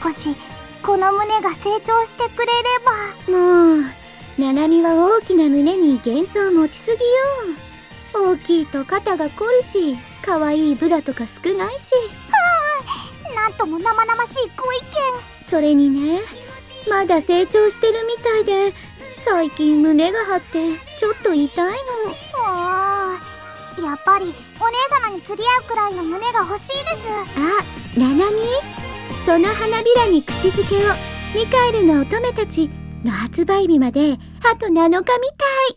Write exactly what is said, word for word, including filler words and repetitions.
少しこの胸が成長してくれれば。 もうななみは大きな胸に幻想持ちすぎよ。大きいと肩が凝るし、可愛いブラとか少ないし。 ふん、なんとも生々しいご意見。 それにね、まだ成長してるみたいで、最近胸が張ってちょっと痛いの。 うーん、やっぱりお姉様に釣り合うくらいの胸が欲しいです。 あ、ななみ、その花びらに口づけを。ミカエルの乙女たちの発売日まであとなのかみたい。